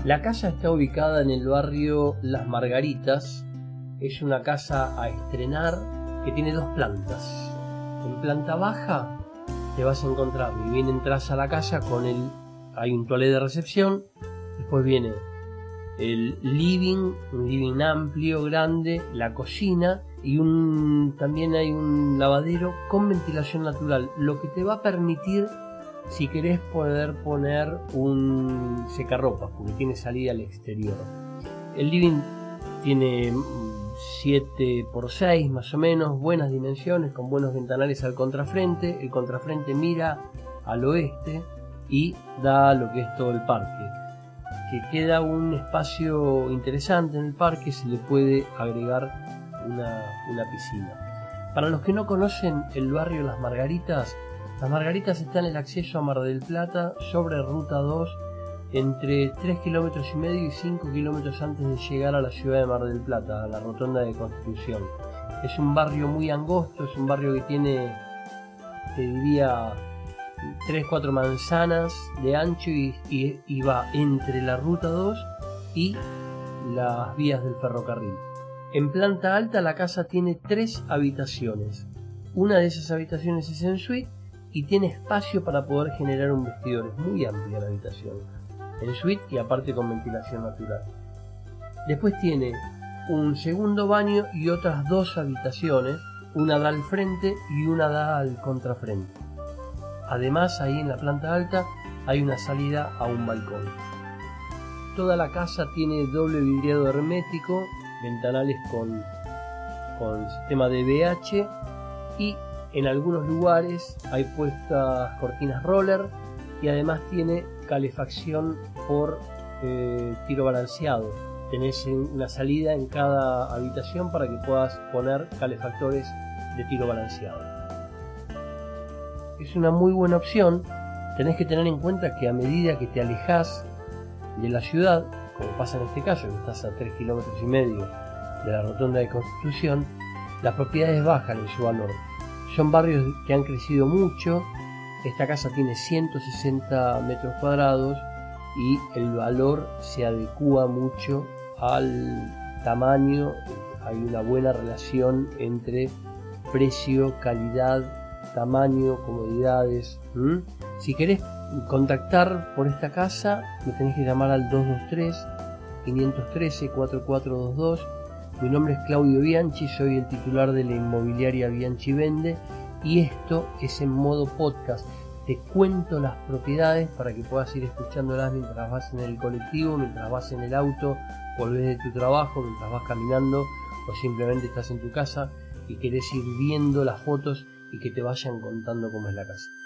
La casa está ubicada en el barrio Las Margaritas. Es una casa a estrenar que tiene 2 plantas. En planta baja te vas a encontrar, y bien entras a la casa hay un toilet de recepción, después viene el living, un living amplio, grande, la cocina y también hay un lavadero con ventilación natural, lo que te va a permitir, si querés, poder poner un secarropas, porque tiene salida al exterior. El living tiene 7x6 más o menos, buenas dimensiones, con buenos ventanales al contrafrente. El contrafrente mira al oeste y da lo que es todo el parque, que queda un espacio interesante en el parque. Se le puede agregar una piscina. Para los que no conocen el barrio Las Margaritas está en el acceso a Mar del Plata sobre Ruta 2, entre 3,5 kilómetros y 5 kilómetros antes de llegar a la ciudad de Mar del Plata, a la rotonda de Constitución. Es un barrio muy angosto, es un barrio que tiene, te diría, 3-4 manzanas de ancho y va entre la Ruta 2 y las vías del ferrocarril. En planta alta la casa tiene 3 habitaciones. Una de esas habitaciones es en suite y tiene espacio para poder generar un vestidor. Es muy amplia la habitación, en suite y aparte con ventilación natural. Después tiene un segundo baño y otras 2 habitaciones. Una da al frente y una da al contrafrente. Además, ahí en la planta alta hay una salida a un balcón. Toda la casa tiene doble vidriado hermético, ventanales con sistema DVH y en algunos lugares hay puestas cortinas roller y además tiene calefacción por tiro balanceado. Tenés una salida en cada habitación para que puedas poner calefactores de tiro balanceado. Es una muy buena opción. Tenés que tener en cuenta que a medida que te alejas de la ciudad, como pasa en este caso, que estás a 3,5 kilómetros de la rotonda de Constitución, las propiedades bajan en su valor. Son barrios que han crecido mucho. Esta casa tiene 160 metros cuadrados y el valor se adecua mucho al tamaño. Hay una buena relación entre precio, calidad, tamaño, comodidades. Si querés contactar por esta casa, me tenés que llamar al 223-513-4422. Mi nombre es Claudio Bianchi, soy el titular de la inmobiliaria Bianchi Vende y esto es en modo podcast. Te cuento las propiedades para que puedas ir escuchándolas mientras vas en el colectivo, mientras vas en el auto, volvés de tu trabajo, mientras vas caminando o simplemente estás en tu casa y querés ir viendo las fotos y que te vayan contando cómo es la casa.